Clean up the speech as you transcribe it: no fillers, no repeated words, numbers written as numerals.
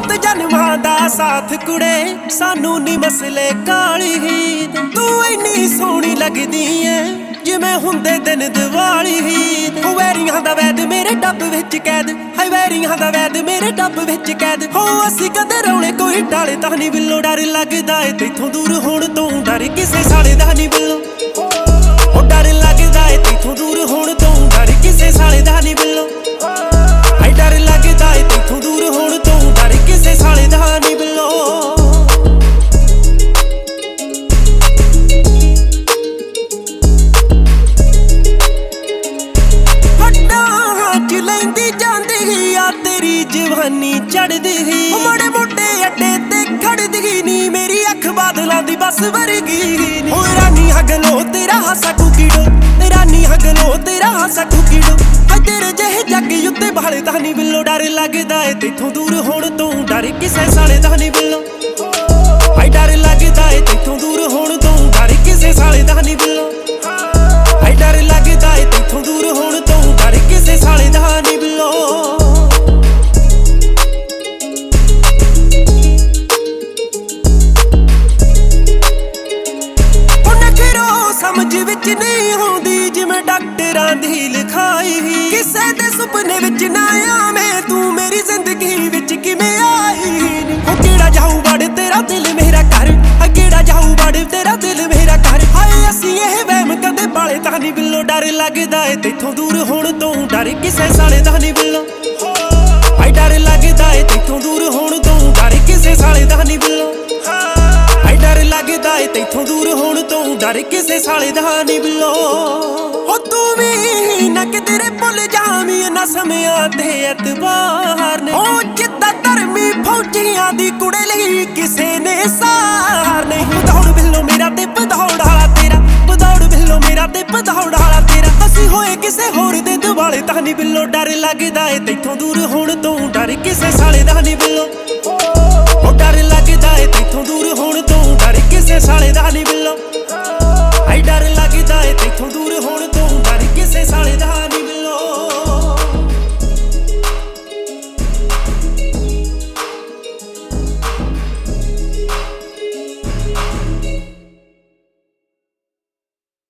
ਬਹੁਤ ਜਨਮਾਂ ਦਾ ਸਾਥ ਕੁੜੇ, ਸਾਨੂੰ ਨੀ ਮਸਲੇ ਕਾਲੀ ਹੀ। ਤੂੰ ਇੰਨੀ ਸੋਹਣੀ ਲੱਗਦੀ ਐ ਜਿਵੇਂ ਹੁੰਦੇ ਦਿਨ ਦੀਵਾਲੀ ਹੀ। ਹੋ ਵੈਰੀਆਂ ਦਾ ਵੈਦ ਮੇਰੇ ਡੱਬ ਵਿੱਚ ਕੈਦ, ਹਾਏ ਵੈਰੀਆਂ ਦਾ ਵੈਦ ਮੇਰੇ ਡੱਬ ਵਿੱਚ ਕੈਦ। ਹੋ ਅਸੀਂ ਕਦੇ ਰੌਲੇ ਕੋਈ ਟਾਲੇ ਤਾਂ ਨੀ ਬਿੱਲੋ, ਡਰ ਲੱਗਦਾ ਏ ਤੈਥੋਂ ਦੂਰ ਹੋਣ ਤੋਂ, ਡਰ ਕਿਸੇ ਸਾਲੇ ਦਾ ਨੀ ਬਿੱਲੋ। ਹੋ ਡਰ ਲੱਗਦਾ ਏ ਤੈਥੋਂ ਦੂਰ ਹੋਣ ਤੋਂ, ਡਰ ਕਿਸੇ ਸਾਲੇ ਦਾ ਨੀ ਬਿੱਲੋ। ਹਾਏ ਡਰ ਲੱਗਦਾ ਏ ਤੈਥੋਂ ਦੂਰ ਹੋਣ ਤੋਂ, ਡਰ ਕਿਸੇ ਸਾਲੇ ਦਾ ਨੀ ਬਿੱਲੋ। ਲੈਂਦੀ ਜਾਂਦੀ ਆ ਤੇਰੀ ਜਵਾਨੀ ਚੜਦੀ ਹੀ, ਮਾੜੇ ਮੋਟੇ ਅੱਡੇ ਤੇ ਖੜਦੀ ਨੀ, ਮੇਰੀ ਅੱਖ ਬਾਦਲਾਂ ਦੀ ਬਸ ਵਰਗੀ ਨੀ। ਓ ਰਾਨੀ ਹਗਲੋ ਤੇਰਾ ਹਾਸਾ ਟੂਕੀੜੋ, ਰਾਨੀ ਹਗਲੋ ਤੇਰਾ ਹਾਸਾ ਟੂਕੀੜੋ। ਹਾਏ ਤੇਰੇ ਜਿਹੇ ਜੱਗ ਉੱਤੇ ਬਾਲੇ ਤਾਂ ਨੀ ਬਿੱਲੋ, ਡਰ ਲੱਗਦਾ ਏ ਤੈਥੋਂ ਦੂਰ ਹੋਣ ਤੋਂ, ਡਰ ਕਿਸੇ ਸਾਲੇ ਦਾ ਨੀ ਬਿੱਲੋ। ਹਾਏ ਡਰ ਲੱਗਦਾ ਏ ਤੈਥੋਂ ਦੂਰ ਹੋਣ ਤੋਂ, ਡਰ ਕਿਸੇ ਸਾਲੇ ਦਾ ਨੀ ਬਿੱਲੋ। ਹਾਏ ਡਰ ਲੱਗਦਾ ਏ ਤੈਥੋਂ ਦੂਰ ਹੋਣ ਤੋਂ, ਡਰ ਕਿਸੇ ਸਾਲੇ ਦਾ ਨੀ ਬਿੱਲੋ। ਉਹ ਨਖਰੋ ਸਮਝ ਵਿੱਚ ਨਹੀਂ ਆਉਂਦੀ ਜਿਵੇਂ ਡਾਕਟਰਾਂ ਦੀ ਲਿਖਾਈ, ਕਿਸੇ ਦੇ ਸੁਪਨੇ ਵਿੱਚ ਨਾ ਆਵੇਂ ਤੂੰ ਮੇਰੀ ਜ਼ਿੰਦਗੀ ਵਿੱਚ ਕਿਵੇਂ ਆਈ। ਉਹ ਕਿਹੜਾ ਜਾਊ ਵੜ ਤੇਰਾ ਦਿਲ ਮੇਰਾ ਘਰ, ਕਿਹੜਾ ਜਾਊ ਵੜ ਤੇਰਾ ਦਿਲ ਮੇਰਾ ਘਰ। ਹਾਏ ਅਸੀਂ ਇਹ ਵਹਿਮ ਕਦੇ ਪਾਲੇ ਤਾਂ ਨੀ ਬਿੱਲੋ, ਡਰ ਲੱਗਦਾ ਏ ਤੈਥੋਂ ਦੂਰ ਹੋਣ ਤੋਂ, ਡਰ ਕਿਸੇ ਸਾਲੇ ਦਾ ਨੀ ਬਿੱਲੋ। ਹਾਏ ਡਰ ਲੱਗਦਾ ਏ ਤੈਥੋਂ ਦੂਰ ਹੋਣ ਤੋਂ, ਡਰ ਕਿਸੇ ਸਾਲੇ ਦਾ ਨੀ ਬਿੱਲੋ। ਹਾਏ ਡਰ ਲੱਗਦਾ ਏ ਤੈਥੋਂ ਦੂਰ ਹੋਣ ਤੋਂ, ਡਰ ਕਿਸੇ ਸਾਲੇ ਦਾ ਨੀ ਬਿੱਲੋ। ਹੋ ਤੂੰ ਵੀ ਨਾ ਕਿਧਰੇ ਭੁੱਲ ਜਾਵੀਂ ਇਹਨਾਂ ਸਮਿਆਂ ਤੇ ਐਤਬਾਰ ਨੇ, ਉਹ ਜਿੱਦਾਂ ਧਰਮੀ ਫੌਜੀਆਂ ਦੀ ਕੁੜੇ ਲਈ ਕਿਸੇ ਨੇ ਸਾਰ ਨਹੀਂ। ਭਦੌੜ ਬਿੱਲੋ ਮੇਰਾ ਤੇ ਭਦੌੜ ਵਾਲਾ ਤੇਰਾ, ਭਦੌੜ ਬਿੱਲੋ ਮੇਰਾ ਤੇ ਭਦੌੜ ਵਾਲਾ ਤੇਰਾ। ਅਸੀਂ ਹੋਏ ਕਿਸੇ ਹੋਰ ਦੇ ਦੁਆਲੇ ਤਾਂ ਨੀ ਬਿੱਲੋ, ਡਰ ਲੱਗਦਾ ਏ ਤੈਥੋਂ ਦੂਰ ਹੋਣ ਤੋਂ, ਡਰ ਕਿਸੇ ਸਾਲੇ ਦਾ ਨੀ ਬਿੱਲੋ। ਉਹ ਡਰ ਲੱਗਦਾ ਏ ਤੈਥੋਂ ਦੂਰ ਹੋਣ ਤੋਂ, ਡਰ ਕਿਸੇ ਸਾਲੇ ਦਾ ਨੀ ਬਿੱਲੋ।